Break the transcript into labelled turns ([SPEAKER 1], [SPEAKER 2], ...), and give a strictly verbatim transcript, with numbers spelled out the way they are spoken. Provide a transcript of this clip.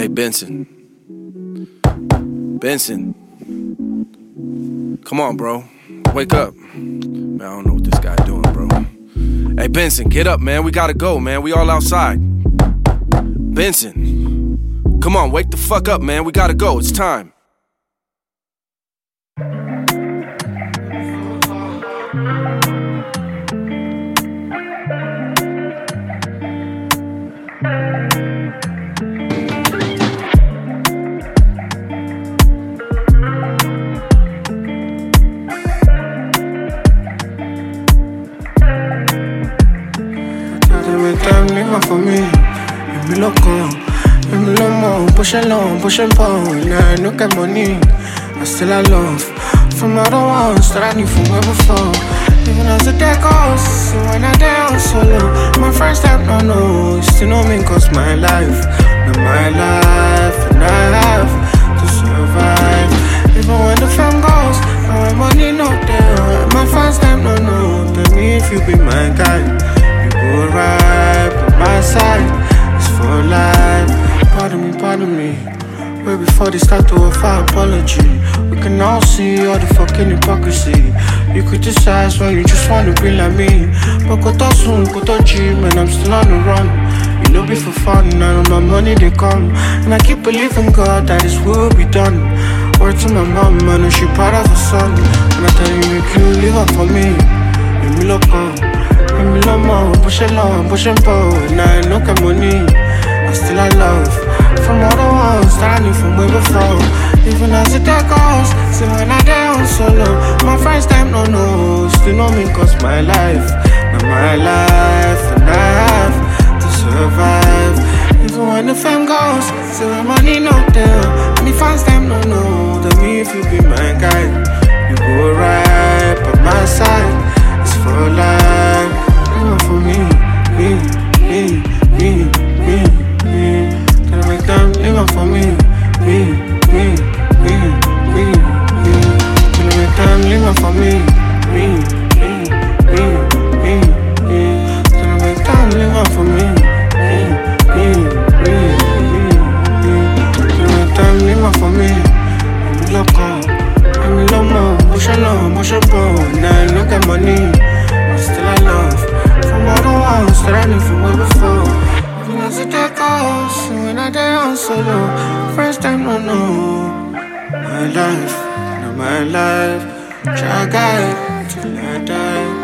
[SPEAKER 1] Benson. Benson. Come on, bro. Wake up. Man, I don't know what this guy doing, bro. Hey, Benson, get up, man. We gotta go, man. We all outside. Benson. Come on, wake the fuck up, man. We gotta go. It's time.
[SPEAKER 2] Time for me, let me look on, let me look more, push along, push and pull. Now I look at money, I still I love from other ones that I knew from way before. Even as the day goes, so when I down solo, my first time no no, you still know me cause my life, not my life, and I have to survive. Even when the fame goes, and when money not there, my first time no no, tell me if you be my guy, you go right. My side is for life. Pardon me, pardon me. Way before they start to offer apology, we can all see all the fucking hypocrisy. You criticize when you just wanna be like me, but go to soon, go to gym, and I'm still on the run. You know be for fun, and my money they come, and I keep believing God that this will be done. Word to my mom, I know she proud of her son, and I tell you make you live up for me. Let me look up. Let me love more, push it long, push and pull. Now I look at money, I still I love from all the ones that I knew from way before. Even as the day goes, see when I down solo, my friends them no no, still know me cause my life, not my life, and I have to survive. Even when the fame goes, see when money not there, and the fans them no no, tell me if you be my guy, you go right by my side. It's for life. For me, me, me, me, me, me. Tell me them, live for me, me, me, me, me, me. Tell me them, live for me, me, me, me, me, me. Tell me them, live for me, me, me, me, me, me. Tell me them, live for me. I'm loco, I'm lomo, push along, push and pull. Now I look at money, but still I love. From all the ones that I knew from way before. Even as the day goes, and when I down solo, first time no no. My life, not my life. Try guide till I die.